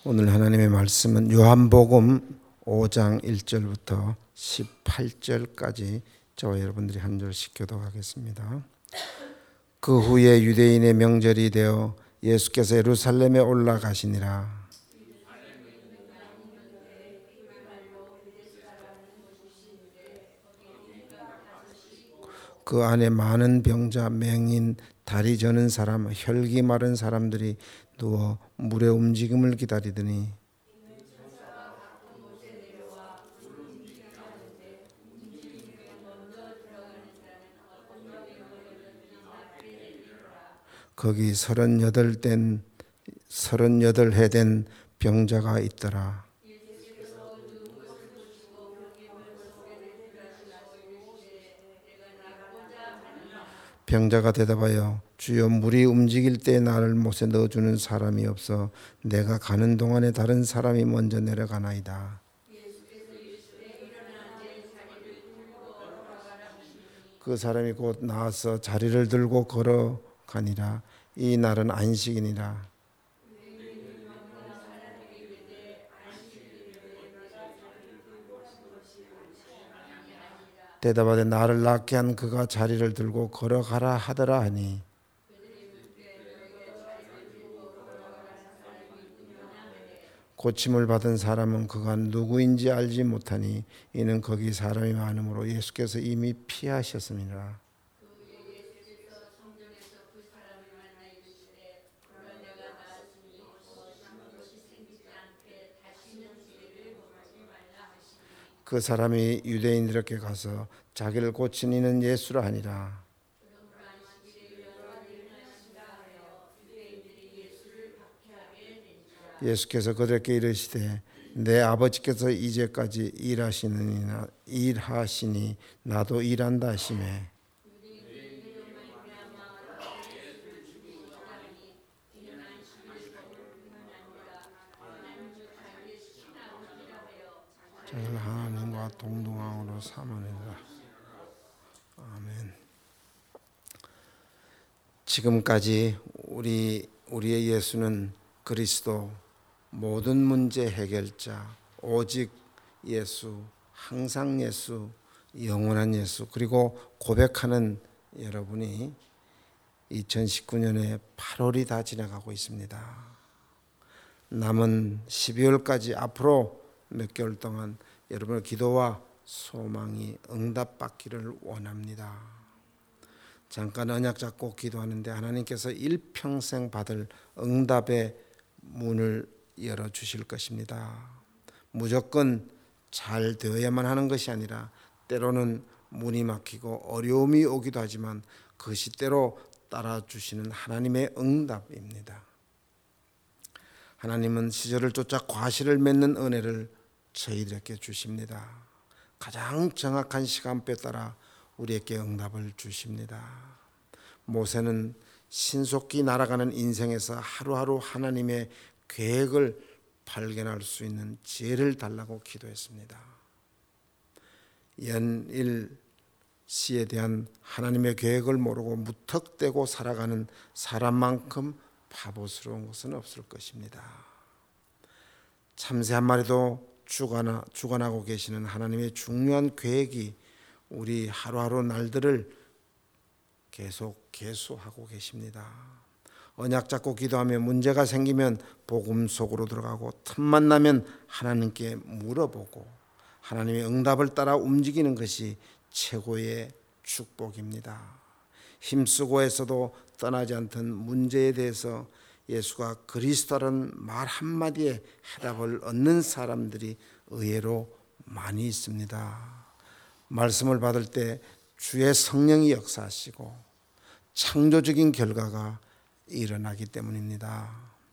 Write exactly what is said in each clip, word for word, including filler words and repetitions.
오늘 하나님의 말씀은 요한복음 오 장 일 절부터 십팔 절까지 저와 여러분들이 한 절씩 교독하겠습니다. 그 후에 유대인의 명절이 되어 예수께서 예루살렘에 올라가시니라. 그 안에 많은 병자, 맹인, 다리 저는 사람, 혈기 마른 사람들이 누워 물의 움직임을 기다리더니 거기 서른여덟 된 서른여덟 해 된 병자가 있더라. 병자가 대답하여 주여, 물이 움직일 때 나를 못에 넣어주는 사람이 없어 내가 가는 동안에 다른 사람이 먼저 내려가나이다. 그 사람이 곧 나와서 자리를 들고 걸어가니라. 이 날은 안식이니라. 대답하되 나를 낫게 한 그가 자리를 들고 걸어가라 하더라 하니, 고침을 받은 사람은 그가 누구인지 알지 못하니 이는 거기 사람이 많으므로 예수께서 이미 피하셨음이라. 그 사람이 유대인들에게 가서 자기를 고친 이는 예수라 하니라. 예수께서 그들에게 이르시되 내 아버지께서 이제까지 일하시느니 일하시니 나도 일한다 하시매, 저를 하나님과 동등함으로 삼으리라. 아멘. 지금까지 우리 우리의 예수는 그리스도, 모든 문제 해결자, 오직 예수, 항상 예수, 영원한 예수, 그리고 고백하는 여러분이 이천십구 년에 팔월이 다 지나가고 있습니다. 남은 십이월까지 앞으로 몇 개월 동안 여러분의 기도와 소망이 응답받기를 원합니다. 잠깐 언약 잡고 기도하는데 하나님께서 일평생 받을 응답의 문을 열어주실 것입니다. 무조건 잘 되어야만 하는 것이 아니라 때로는 문이 막히고 어려움이 오기도 하지만 그것이 때로 따라주시는 하나님의 응답입니다. 하나님은 시절을 쫓아 과실을 맺는 은혜를 저희들에게 주십니다. 가장 정확한 시간표에 따라 우리에게 응답을 주십니다. 모세는 신속히 날아가는 인생에서 하루하루 하나님의 계획을 발견할 수 있는 지혜를 달라고 기도했습니다. 연일 시에 대한 하나님의 계획을 모르고 무턱대고 살아가는 사람만큼 바보스러운 것은 없을 것입니다. 참새 한 마리도 주관하, 주관하고 계시는 하나님의 중요한 계획이 우리 하루하루 날들을 계속 계수하고 계십니다. 언약 잡고 기도하며 문제가 생기면 복음 속으로 들어가고 틈만 나면 하나님께 물어보고 하나님의 응답을 따라 움직이는 것이 최고의 축복입니다. 힘쓰고 애써도 떠나지 않던 문제에 대해서 예수가 그리스도라는 말 한마디에 해답을 얻는 사람들이 의외로 많이 있습니다. 말씀을 받을 때 주의 성령이 역사하시고 창조적인 결과가 일어나기 때문입니다.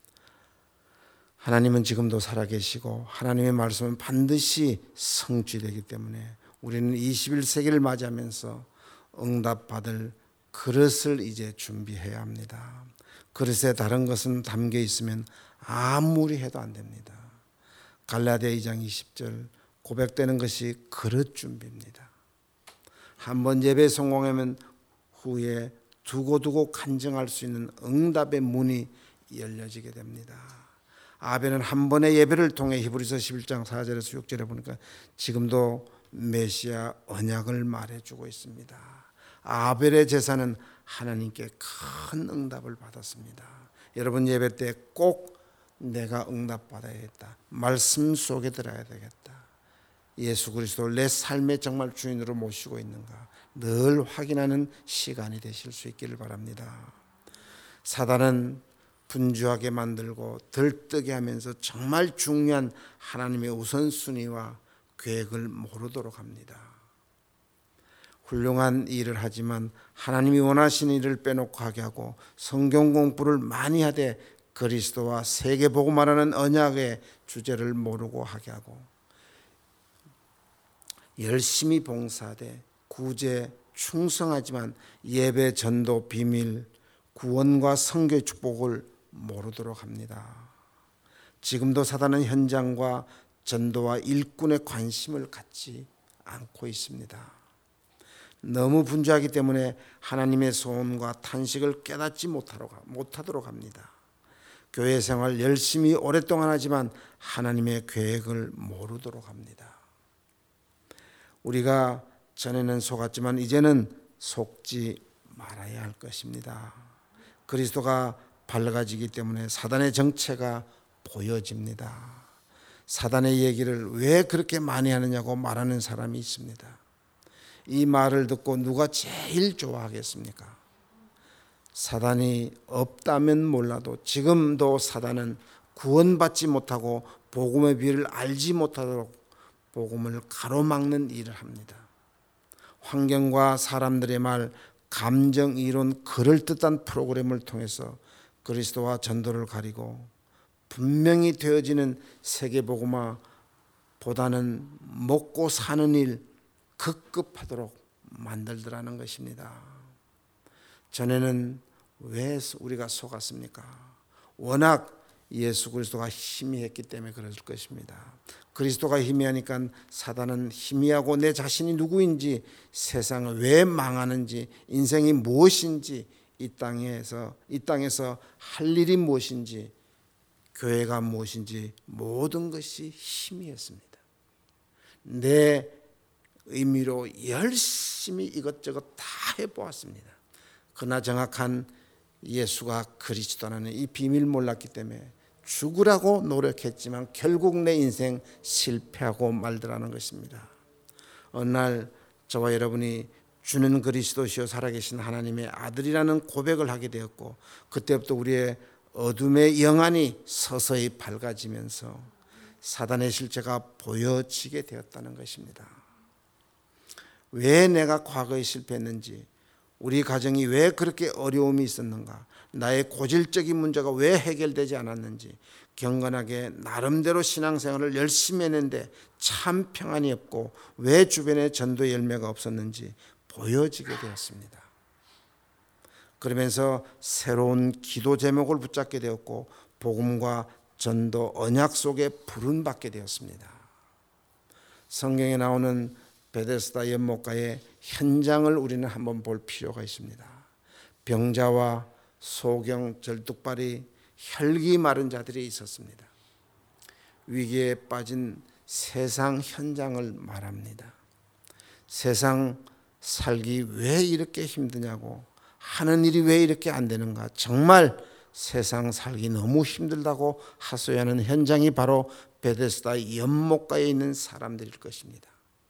하나님은 지금도 살아계시고 하나님의 말씀은 반드시 성취되기 때문에 우리는 이십일 세기를 맞이하면서 응답받을 그릇을 이제 준비해야 합니다. 그릇에 다른 것은 담겨 있으면 아무리 해도 안 됩니다. 갈라디아 이 장 이십 절, 고백되는 것이 그릇 준비입니다. 한번 예배 성공하면 후에 두고두고 간증할 수 있는 응답의 문이 열려지게 됩니다. 아벨은 한 번의 예배를 통해 히브리서 십일 장 사 절에서 육 절에 보니까 지금도 메시아 언약을 말해주고 있습니다. 아벨의 제사는 하나님께 큰 응답을 받았습니다. 여러분 예배 때 꼭 내가 응답받아야겠다, 말씀 속에 들어야 되겠다, 예수 그리스도를 내 삶의 정말 주인으로 모시고 있는가 늘 확인하는 시간이 되실 수 있기를 바랍니다. 사단은 분주하게 만들고 들뜨게 하면서 정말 중요한 하나님의 우선순위와 계획을 모르도록 합니다. 훌륭한 일을 하지만 하나님이 원하시는 일을 빼놓고 하게 하고, 성경 공부를 많이 하되 그리스도와 세계복음화라는 언약의 주제를 모르고 하게 하고, 열심히 봉사하되 구제 충성하지만 예배 전도 비밀 구원과 선교의 축복을 모르도록 합니다. 지금도 사단은 현장과 전도와 일꾼의 관심을 갖지 않고 있습니다. 너무 분주하기 때문에 하나님의 소원과 탄식을 깨닫지 못하도록 합니다. 교회 생활 열심히 오랫동안 하지만 하나님의 계획을 모르도록 합니다. 우리가 전에는 속았지만 이제는 속지 말아야 할 것입니다. 그리스도가 밝아지기 때문에 사단의 정체가 보여집니다. 사단의 얘기를 왜 그렇게 많이 하느냐고 말하는 사람이 있습니다. 이 말을 듣고 누가 제일 좋아하겠습니까? 사단이 없다면 몰라도 지금도 사단은 구원받지 못하고 복음의 비밀을 알지 못하도록 복음을 가로막는 일을 합니다. 환경과 사람들의 말, 감정 이론, 그럴듯한 프로그램을 통해서 그리스도와 전도를 가리고 분명히 되어지는 세계복음화보다는 먹고 사는 일 급급하도록 만들더라는 것입니다. 전에는 왜 우리가 속았습니까? 워낙 예수 그리스도가 희미했기 때문에 그럴 것입니다. 그리스도가 희미하니까 사단은 희미하고 내 자신이 누구인지, 세상을 왜 망하는지, 인생이 무엇인지, 이 땅에서 이 땅에서 할 일이 무엇인지, 교회가 무엇인지 모든 것이 희미했습니다. 내 의미로 열심히 이것저것 다 해보았습니다. 그러나 정확한 예수가 그리스도라는 이 비밀 몰랐기 때문에 죽으라고 노력했지만 결국 내 인생 실패하고 말더라는 것입니다. 어느 날 저와 여러분이 주는 그리스도시요 살아계신 하나님의 아들이라는 고백을 하게 되었고, 그때부터 우리의 어둠의 영안이 서서히 밝아지면서 사단의 실체가 보여지게 되었다는 것입니다. 왜 내가 과거에 실패했는지, 우리 가정이 왜 그렇게 어려움이 있었는가, 나의 고질적인 문제가 왜 해결되지 않았는지, 경건하게 나름대로 신앙생활을 열심히 했는데 참 평안이 없고 왜 주변에 전도 열매가 없었는지 보여지게 되었습니다. 그러면서 새로운 기도 제목을 붙잡게 되었고 복음과 전도 언약 속에 부름받게 되었습니다. 성경에 나오는 베데스다 연못가의 현장을 우리는 한번 볼 필요가 있습니다. 병자와 소경, 절뚝발이, 혈기 마른 자들이 있었습니다. 위기에 빠진 세상 현장을 말합니다. 세상 살기 왜 이렇게 힘드냐고, 하는 일이 왜 이렇게 안 되는가, 정말 세상 살기 너무 힘들다고 하소연하는 현장이 바로 베데스다 연못가에 있는 사람들일 것입니다.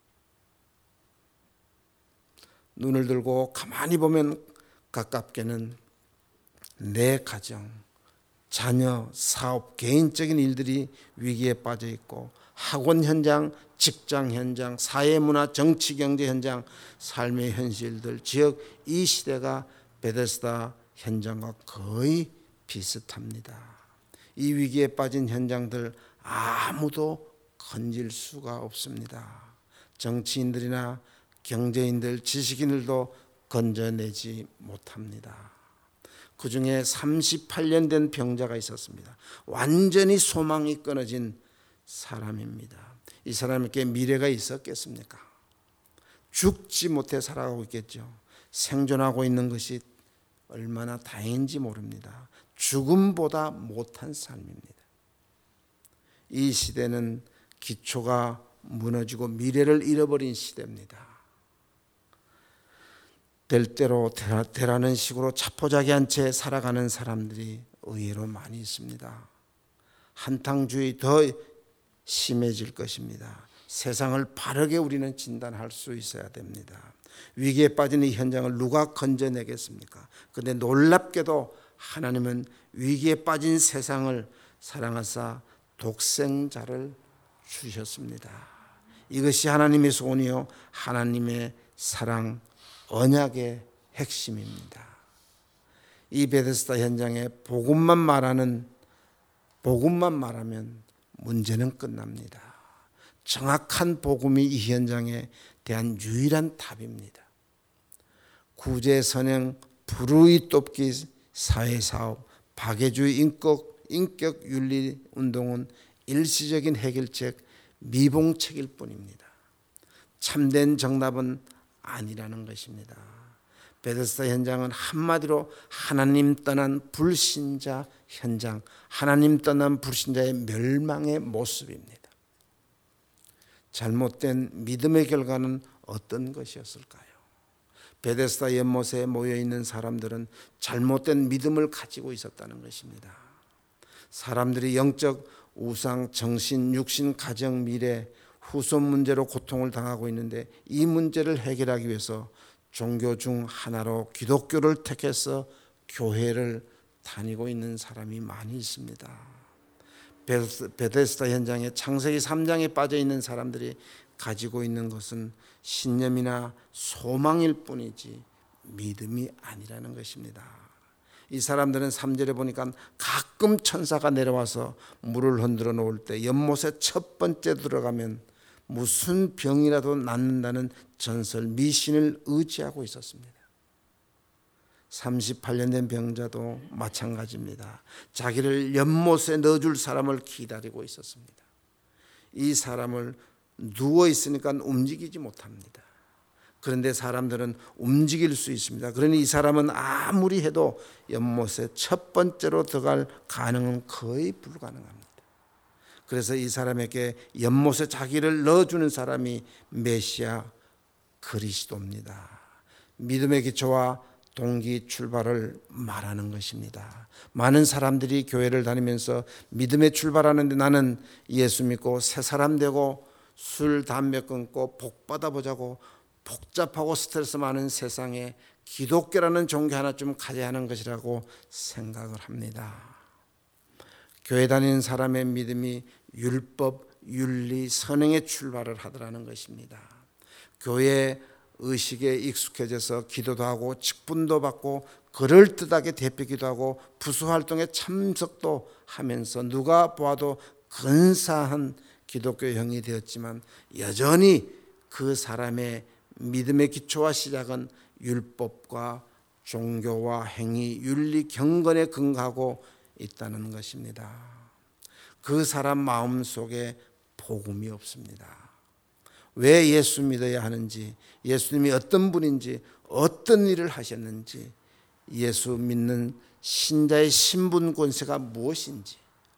눈을 들고 가만히 보면 가깝게는 내 가정, 자녀, 사업, 개인적인 일들이 위기에 빠져 있고 학원 현장, 직장 현장, 사회문화, 정치, 경제 현장, 삶의 현실들, 지역 이 시대가 베데스다 현장과 거의 비슷합니다. 이 위기에 빠진 현장들 아무도 건질 수가 없습니다. 정치인들이나 경제인들, 지식인들도 건져내지 못합니다. 그 중에 삼십팔 년 된 병자가 있었습니다. 완전히 소망이 끊어진 사람입니다. 이 사람에게 미래가 있었겠습니까? 죽지 못해 살아가고 있겠죠. 생존하고 있는 것이 얼마나 다행인지 모릅니다. 죽음보다 못한 삶입니다. 이 시대는 기초가 무너지고 미래를 잃어버린 시대입니다. 될 대로 되라, 되라는 식으로 자포자기한 채 살아가는 사람들이 의외로 많이 있습니다. 한탕주의 더 심해질 것입니다. 세상을 바르게 우리는 진단할 수 있어야 됩니다. 위기에 빠진 이 현장을 누가 건져내겠습니까? 그런데 놀랍게도 하나님은 위기에 빠진 세상을 사랑하사 독생자를 주셨습니다. 이것이 하나님의 소원이요 하나님의 사랑 언약의 핵심입니다. 이 베데스다 현장에 복음만 말하는 복음만 말하면 문제는 끝납니다. 정확한 복음이 이 현장에 대한 유일한 답입니다. 구제, 선행, 불의 돕기, 사회사업, 박애주의, 인격, 인격 윤리 운동은 일시적인 해결책, 미봉책일 뿐입니다. 참된 정답은 아니라는 것입니다. 베데스다 현장은 한마디로 하나님 떠난 불신자 현장, 하나님 떠난 불신자의 멸망의 모습입니다. 잘못된 믿음의 결과는 어떤 것이었을까요? 베데스다 연못에 모여있는 사람들은 잘못된 믿음을 가지고 있었다는 것입니다. 사람들이 영적 우상, 정신, 육신, 가정, 미래, 후손 문제로 고통을 당하고 있는데 이 문제를 해결하기 위해서 종교 중 하나로 기독교를 택해서 교회를 다니고 있는 사람이 많이 있습니다. 베데스다 현장에 창세기 삼 장에 빠져 있는 사람들이 가지고 있는 것은 신념이나 소망일 뿐이지 믿음이 아니라는 것입니다. 이 사람들은 삼 절에 보니까 가끔 천사가 내려와서 물을 흔들어 놓을 때 연못에 첫 번째 들어가면 무슨 병이라도 낫는다는 전설 미신을 의지하고 있었습니다. 삼십팔 년 된 병자도 마찬가지입니다. 자기를 연못에 넣어줄 사람을 기다리고 있었습니다. 이 사람을 누워 있으니까 움직이지 못합니다. 그런데 사람들은 움직일 수 있습니다. 그러니 이 사람은 아무리 해도 연못에 첫 번째로 들어갈 가능은 거의 불가능합니다. 그래서 이 사람에게 연못에 자기를 넣어주는 사람이 메시아 그리스도입니다. 믿음의 기초와 동기 출발을 말하는 것입니다. 많은 사람들이 교회를 다니면서 믿음에 출발하는데 나는 예수 믿고 새 사람 되고 술, 담배 끊고 복 받아보자고 복잡하고 스트레스 많은 세상에 기독교라는 종교 하나쯤 가져야 하는 것이라고 생각을 합니다. 교회 다니는 사람의 믿음이 율법, 윤리, 선행의 출발을 하더라는 것입니다. 교회 의식에 익숙해져서 기도도 하고 직분도 받고 그럴듯하게 대표기도 하고 부수활동에 참석도 하면서 누가 보아도 근사한 기독교형이 되었지만 여전히 그 사람의 믿음의 기초와 시작은 율법과 종교와 행위, 윤리, 경건에 근거하고 있다는 것입니다. 그 사람 마음속에 복음이 없습니다. 왜 예수 믿어야 하는지, 예수님이 어떤 분인지, 어떤 일을 하셨는지, 예수 믿는 신자의 신분 권세가 무엇인지,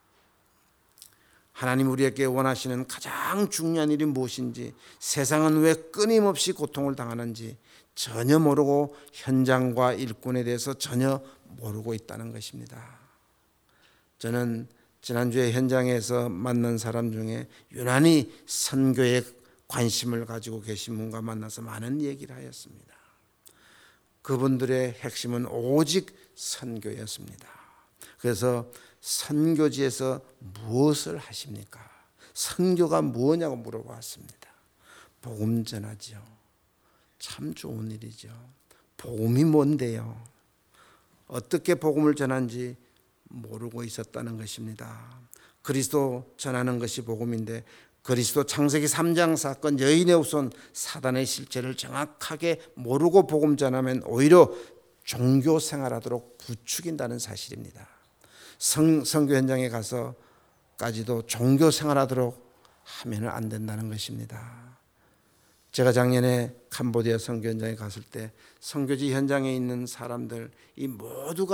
하나님 우리에게 원하시는 가장 중요한 일이 무엇인지, 세상은 왜 끊임없이 고통을 당하는지 전혀 모르고 현장과 일꾼에 대해서 전혀 모르고 있다는 것입니다. 저는 지난주에 현장에서 만난 사람 중에 유난히 선교에 관심을 가지고 계신 분과 만나서 많은 얘기를 하였습니다. 그분들의 핵심은 오직 선교였습니다. 그래서 선교지에서 무엇을 하십니까? 선교가 뭐냐고 물어봤습니다. 복음 전하죠. 참 좋은 일이죠. 복음이 뭔데요? 어떻게 복음을 전한지 모르고 있었다는 것입니다. 그리스도 전하는 것이 복음인데 그리스도 창세기 삼 장 사건 여인의 후손 사단의 실체를 정확하게 모르고 복음 전하면 오히려 종교 생활하도록 부추긴다는 사실입니다. 성, 선교 현장에 가서까지도 종교 생활하도록 하면 안 된다는 것입니다. 제가 작년에 캄보디아 선교 현장에 갔을 때 선교지 현장에 있는 사람들 이 모두가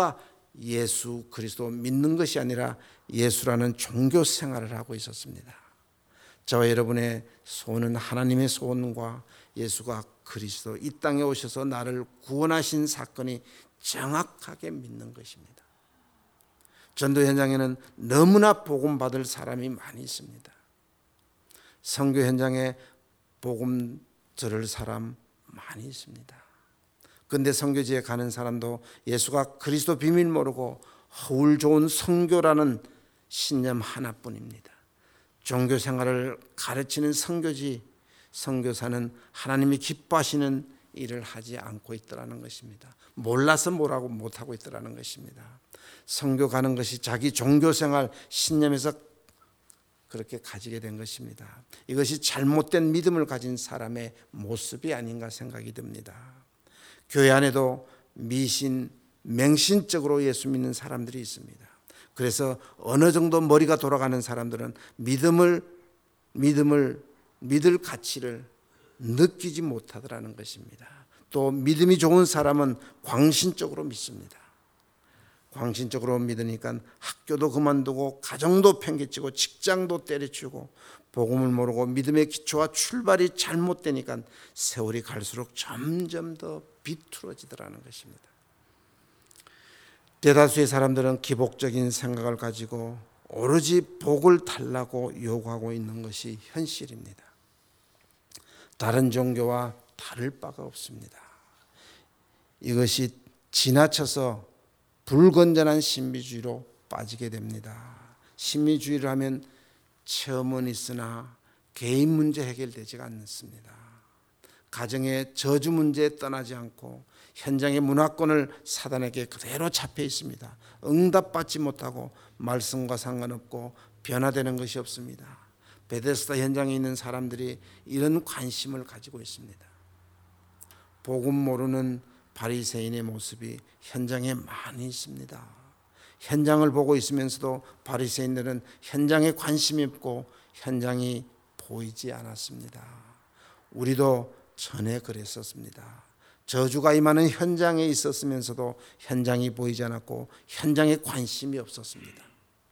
예수 그리스도 믿는 것이 아니라 예수라는 종교 생활을 하고 있었습니다. 저와 여러분의 소원은 하나님의 소원과 예수가 그리스도 이 땅에 오셔서 나를 구원하신 사건이 정확하게 믿는 것입니다. 전도 현장에는 너무나 복음 받을 사람이 많이 있습니다. 선교 현장에 복음 들을 사람 많이 있습니다. 근데 선교지에 가는 사람도 예수가 그리스도 비밀 모르고 허울 좋은 선교라는 신념 하나뿐입니다. 종교 생활을 가르치는 선교지, 선교사는 하나님이 기뻐하시는 일을 하지 않고 있더라는 것입니다. 몰라서 뭐라고 못하고 있더라는 것입니다. 선교 가는 것이 자기 종교 생활 신념에서 그렇게 가지게 된 것입니다. 이것이 잘못된 믿음을 가진 사람의 모습이 아닌가 생각이 듭니다. 교회 안에도 미신, 맹신적으로 예수 믿는 사람들이 있습니다. 그래서 어느 정도 머리가 돌아가는 사람들은 믿음을 믿음을 믿을 가치를 느끼지 못하더라는 것입니다. 또 믿음이 좋은 사람은 광신적으로 믿습니다. 광신적으로 믿으니까 학교도 그만두고 가정도 팽개치고 직장도 때려치우고 복음을 모르고 믿음의 기초와 출발이 잘못되니까 세월이 갈수록 점점 더 비뚤어지더라는 것입니다. 대다수의 사람들은 기복적인 생각을 가지고 오로지 복을 달라고 요구하고 있는 것이 현실입니다. 다른 종교와 다를 바가 없습니다. 이것이 지나쳐서 불건전한 신비주의로 빠지게 됩니다. 신비주의를 하면 체험은 있으나 개인 문제 해결되지가 않습니다. 가정의 저주 문제에 떠나지 않고 현장의 문화권을 사단에게 그대로 잡혀 있습니다. 응답받지 못하고 말씀과 상관없고 변화되는 것이 없습니다. 베데스다 현장에 있는 사람들이 이런 관심을 가지고 있습니다. 복음 모르는 바리새인의 모습이 현장에 많이 있습니다. 현장을 보고 있으면서도 바리새인들은 현장에 관심이 없고 현장이 보이지 않았습니다. 우리도 전에 그랬었습니다. 저주가 임하는 현장에 있었으면서도 현장이 보이지 않았고 현장에 관심이 없었습니다.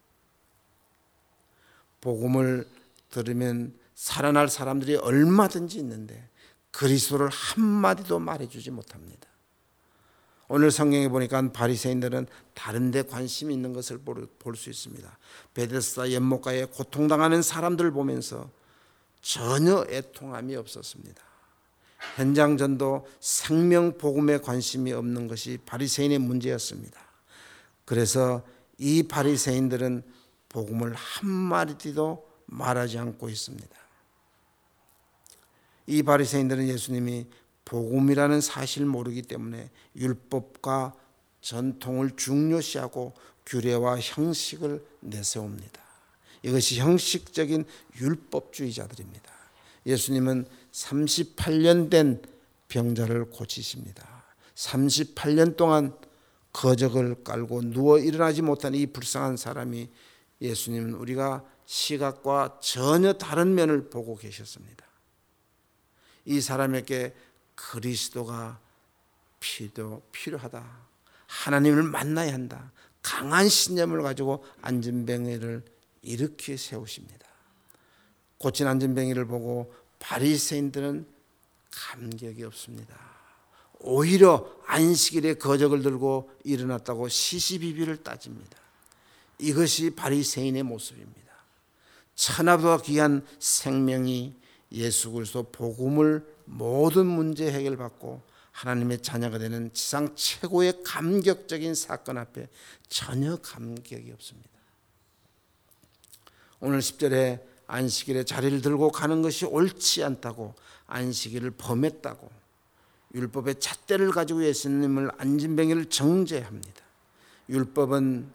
복음을 들으면 살아날 사람들이 얼마든지 있는데 그리스도를 한마디도 말해주지 못합니다. 오늘 성경에 보니까 바리새인들은 다른 데 관심이 있는 것을 볼 수 있습니다. 베데스다 연못가에 고통당하는 사람들을 보면서 전혀 애통함이 없었습니다. 현장 전도 생명 복음에 관심이 없는 것이 바리새인의 문제였습니다. 그래서 이 바리새인들은 복음을 한마디도 말하지 않고 있습니다. 이 바리새인들은 예수님이 복음이라는 사실을 모르기 때문에 율법과 전통을 중요시하고 규례와 형식을 내세웁니다. 이것이 형식적인 율법주의자들입니다. 예수님은 삼십팔 년 된 병자를 고치십니다. 삼십팔 년 동안 거적을 깔고 누워 일어나지 못한 이 불쌍한 사람이 예수님은 우리가 시각과 전혀 다른 면을 보고 계셨습니다. 이 사람에게 그리스도가 필요, 필요하다. 하나님을 만나야 한다. 강한 신념을 가지고 안진뱅이를 일으켜 세우십니다. 고친 안진뱅이를 보고 바리새인들은 감격이 없습니다. 오히려 안식일에 거적을 들고 일어났다고 시시비비를 따집니다. 이것이 바리새인의 모습입니다. 천하보다 귀한 생명이 예수 그리스도 복음을 모든 문제 해결받고 하나님의 자녀가 되는 지상 최고의 감격적인 사건 앞에 전혀 감격이 없습니다. 오늘 십 절에 안식일에 자리를 들고 가는 것이 옳지 않다고 안식일을 범했다고 율법의 잣대를 가지고 예수님을 안진뱅이를 정죄합니다. 율법은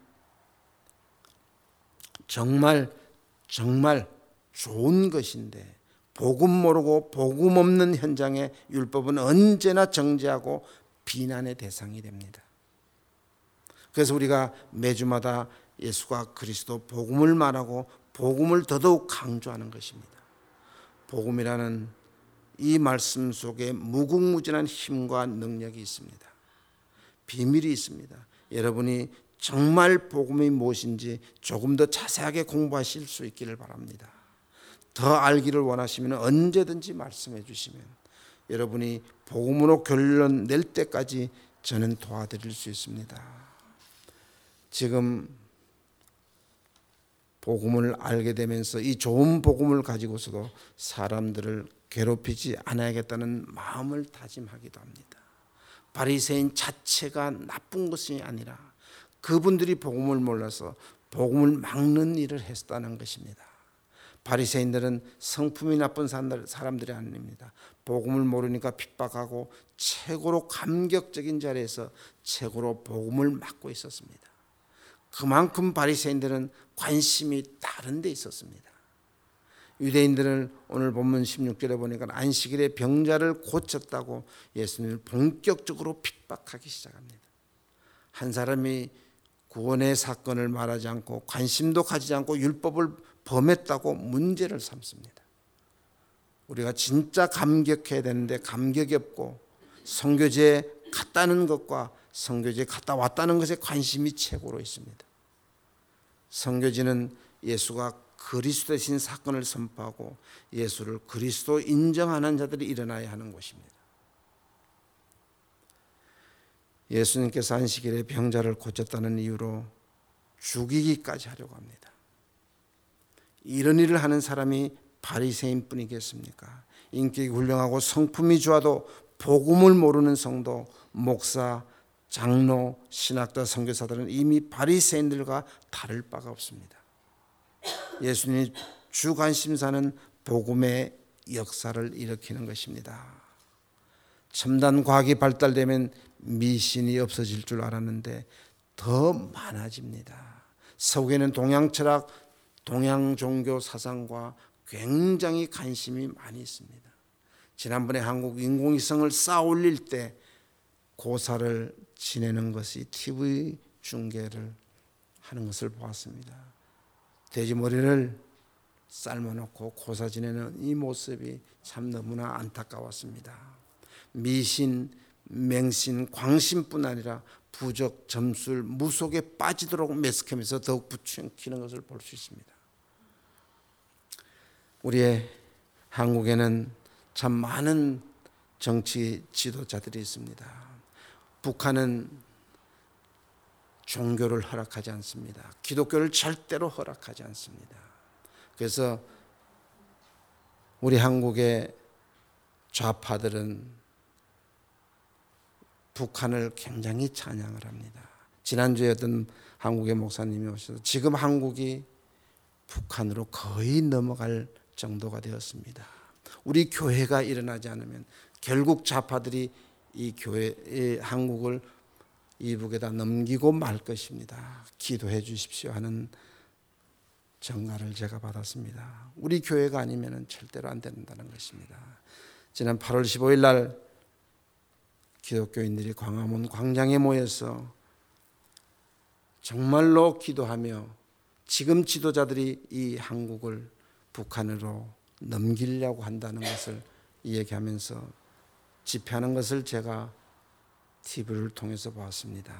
정말 정말 좋은 것인데 복음 모르고 복음 없는 현장에 율법은 언제나 정죄하고 비난의 대상이 됩니다. 그래서 우리가 매주마다 예수가 그리스도 복음을 말하고 복음을 더더욱 강조하는 것입니다. 복음이라는 이 말씀 속에 무궁무진한 힘과 능력이 있습니다. 비밀이 있습니다. 여러분이 정말 복음이 무엇인지 조금 더 자세하게 공부하실 수 있기를 바랍니다. 더 알기를 원하시면 언제든지 말씀해 주시면 여러분이 복음으로 결론 낼 때까지 저는 도와드릴 수 있습니다. 지금 복음을 알게 되면서 이 좋은 복음을 가지고서도 사람들을 괴롭히지 않아야겠다는 마음을 다짐하기도 합니다. 바리새인 자체가 나쁜 것이 아니라 그분들이 복음을 몰라서 복음을 막는 일을 했다는 것입니다. 바리새인들은 성품이 나쁜 사람들이 아닙니다. 복음을 모르니까 핍박하고 최고로 감격적인 자리에서 최고로 복음을 막고 있었습니다. 그만큼 바리새인들은 관심이 다른 데 있었습니다. 유대인들은 오늘 본문 십육 절에 보니까 안식일에 병자를 고쳤다고 예수님을 본격적으로 핍박하기 시작합니다. 한 사람이 구원의 사건을 말하지 않고 관심도 가지지 않고 율법을 범했다고 문제를 삼습니다. 우리가 진짜 감격해야 되는데 감격이 없고 선교지에 갔다는 것과 선교지에 갔다 왔다는 것에 관심이 최고로 있습니다. 선교지는 예수가 그리스도 되신 사건을 선포하고 예수를 그리스도 인정하는 자들이 일어나야 하는 곳입니다. 예수님께서 안식일에 병자를 고쳤다는 이유로 죽이기까지 하려고 합니다. 이런 일을 하는 사람이 바리새인 뿐이겠습니까? 인격이 훌륭하고 성품이 좋아도 복음을 모르는 성도, 목사, 장로, 신학자, 선교사들은 이미 바리새인들과 다를 바가 없습니다. 예수님이 주 관심사는 복음의 역사를 일으키는 것입니다. 첨단 과학이 발달되면 미신이 없어질 줄 알았는데 더 많아집니다. 서구에는 동양 철학, 동양 종교 사상과 굉장히 관심이 많이 있습니다. 지난번에 한국 인공위성을 쌓아 올릴 때 고사를 지내는 것이 티비 중계를 하는 것을 보았습니다. 돼지 머리를 삶아놓고 고사 지내는 이 모습이 참 너무나 안타까웠습니다. 미신, 맹신, 광신뿐 아니라 부적, 점술, 무속에 빠지도록 매스컴에서 더욱 부추기는 것을 볼 수 있습니다. 우리의 한국에는 참 많은 정치 지도자들이 있습니다. 북한은 종교를 허락하지 않습니다. 기독교를 절대로 허락하지 않습니다. 그래서 우리 한국의 좌파들은 북한을 굉장히 찬양을 합니다. 지난주에 어떤 한국의 목사님이 오셔서 지금 한국이 북한으로 거의 넘어갈 정도가 되었습니다. 우리 교회가 일어나지 않으면 결국 좌파들이 이 교회, 이 한국을 이북에다 넘기고 말 것입니다. 기도해 주십시오 하는 전가를 제가 받았습니다. 우리 교회가 아니면 절대로 안 된다는 것입니다. 지난 팔월 십오일 날 기독교인들이 광화문 광장에 모여서 정말로 기도하며 지금 지도자들이 이 한국을 북한으로 넘기려고 한다는 것을 이야기하면서 집회하는 것을 제가 티비를 통해서 보았습니다.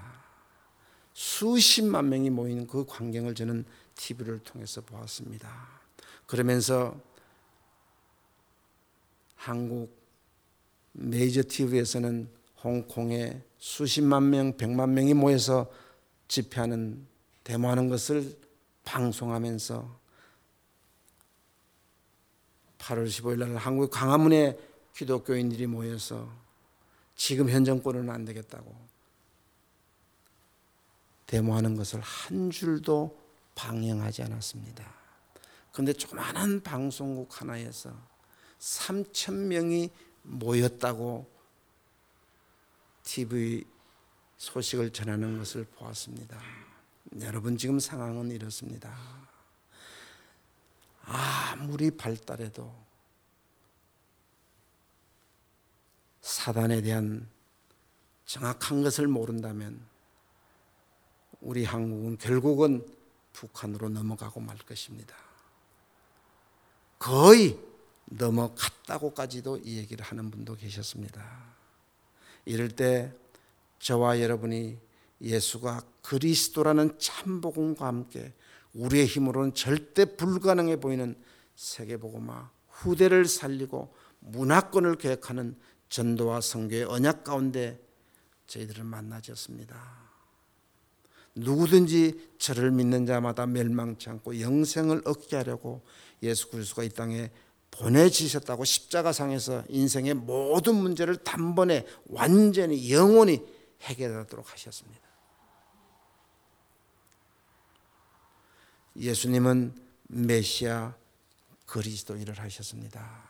수십만 명이 모이는 그 광경을 저는 티비를 통해서 보았습니다. 그러면서 한국 메이저 티비에서는 홍콩에 수십만 명, 백만 명이 모여서 집회하는, 데모하는 것을 방송하면서 팔월 십오일 날 한국 광화문에 기독교인들이 모여서 지금 현 정권은 안 되겠다고 데모하는 것을 한 줄도 방영하지 않았습니다. 그런데 조그마한 방송국 하나에서 삼천 명이 모였다고 티비 소식을 전하는 것을 보았습니다. 여러분, 지금 상황은 이렇습니다. 아무리 발달해도 사단에 대한 정확한 것을 모른다면 우리 한국은 결국은 북한으로 넘어가고 말 것입니다. 거의 넘어갔다고까지도 이 얘기를 하는 분도 계셨습니다. 이럴 때 저와 여러분이 예수가 그리스도라는 참복음과 함께 우리의 힘으로는 절대 불가능해 보이는 세계복음화, 후대를 살리고 문화권을 개혁하는 전도와 선교의 언약 가운데 저희들은 만나졌습니다. 누구든지 저를 믿는 자마다 멸망치 않고 영생을 얻게 하려고 예수 그리스도가 이 땅에 보내지셨다고 십자가상에서 인생의 모든 문제를 단번에 완전히 영원히 해결하도록 하셨습니다. 예수님은 메시아 그리스도 일을 하셨습니다.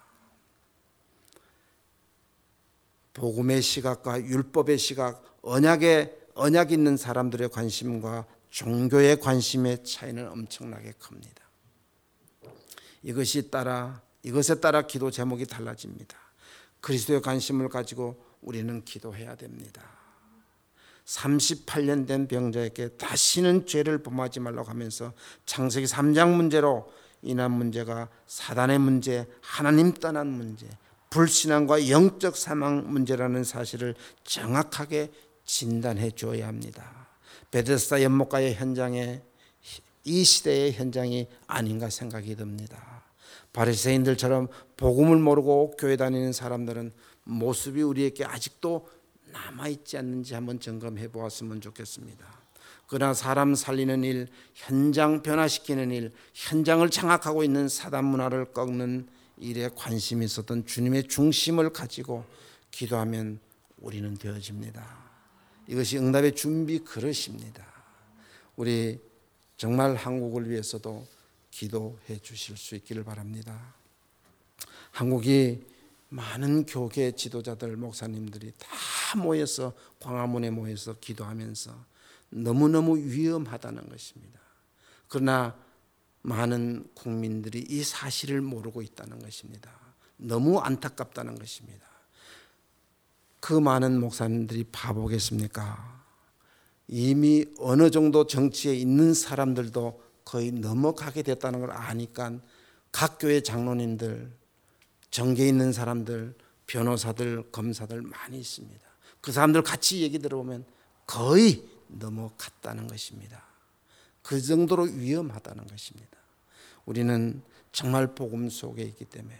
복음의 시각과 율법의 시각, 언약의 언약 있는 사람들의 관심과 종교의 관심의 차이는 엄청나게 큽니다. 이것이 따라 이것에 따라 기도 제목이 달라집니다. 그리스도의 관심을 가지고 우리는 기도해야 됩니다. 삼십팔 년 된 병자에게 다시는 죄를 범하지 말라고 하면서 창세기 삼 장 문제로 인한 문제가 사단의 문제, 하나님 떠난 문제, 불신앙과 영적 사망 문제라는 사실을 정확하게 진단해 줘야 합니다. 베데스다 연못가의 현장에 이 시대의 현장이 아닌가 생각이 듭니다. 바리새인들처럼 복음을 모르고 교회 다니는 사람들은 모습이 우리에게 아직도 남아있지 않는지 한번 점검해 보았으면 좋겠습니다. 그러나 사람 살리는 일, 현장 변화시키는 일, 현장을 장악하고 있는 사단 문화를 꺾는 일에 관심이 있었던 주님의 중심을 가지고 기도하면 우리는 되어집니다. 이것이 응답의 준비 그릇입니다. 우리 정말 한국을 위해서도 기도해 주실 수 있기를 바랍니다. 한국이 많은 교계 지도자들, 목사님들이 다 모여서 광화문에 모여서 기도하면서 너무너무 위험하다는 것입니다. 그러나 많은 국민들이 이 사실을 모르고 있다는 것입니다. 너무 안타깝다는 것입니다. 그 많은 목사님들이 바보겠습니까? 이미 어느 정도 정치에 있는 사람들도 거의 넘어가게 됐다는 걸 아니까 각 교회 장로님들, 정계에 있는 사람들, 변호사들, 검사들 많이 있습니다. 그 사람들 같이 얘기 들어보면 거의 넘어갔다는 것입니다. 그 정도로 위험하다는 것입니다. 우리는 정말 복음 속에 있기 때문에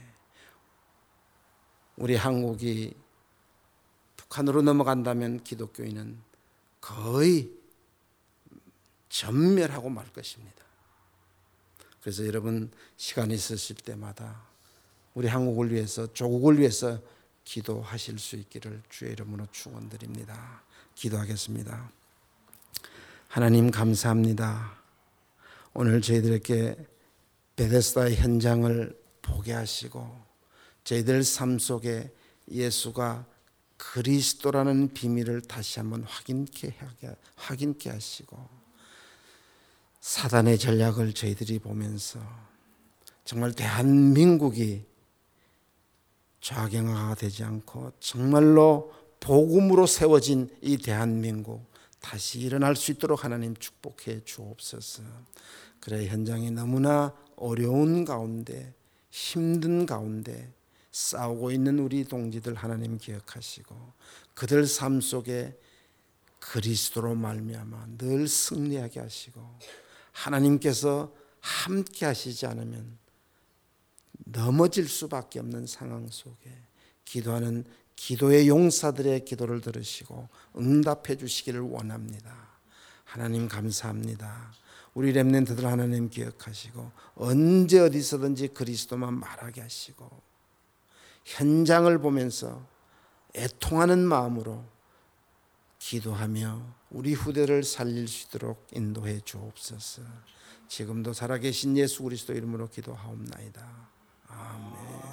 우리 한국이 북한으로 넘어간다면 기독교인은 거의 전멸하고 말 것입니다. 그래서 여러분 시간 있으실 때마다 우리 한국을 위해서, 조국을 위해서 기도하실 수 있기를 주의 이름으로 축원드립니다. 기도하겠습니다. 하나님 감사합니다. 오늘 저희들에게 베데스다의 현장을 보게 하시고 저희들 삶 속에 예수가 그리스도라는 비밀을 다시 한번 확인케 하게, 확인케 하시고 사단의 전략을 저희들이 보면서 정말 대한민국이 좌경화가 되지 않고 정말로 복음으로 세워진 이 대한민국 다시 일어날 수 있도록 하나님 축복해 주옵소서. 그래 현장이 너무나 어려운 가운데 힘든 가운데 싸우고 있는 우리 동지들 하나님 기억하시고 그들 삶 속에 그리스도로 말미암아 늘 승리하게 하시고 하나님께서 함께 하시지 않으면 넘어질 수밖에 없는 상황 속에 기도하는 기도의 용사들의 기도를 들으시고 응답해 주시기를 원합니다. 하나님 감사합니다. 우리 렘넌트들 하나님 기억하시고 언제 어디서든지 그리스도만 말하게 하시고 현장을 보면서 애통하는 마음으로 기도하며 우리 후대를 살릴 수 있도록 인도해 주옵소서. 지금도 살아계신 예수 그리스도 이름으로 기도하옵나이다. 아멘.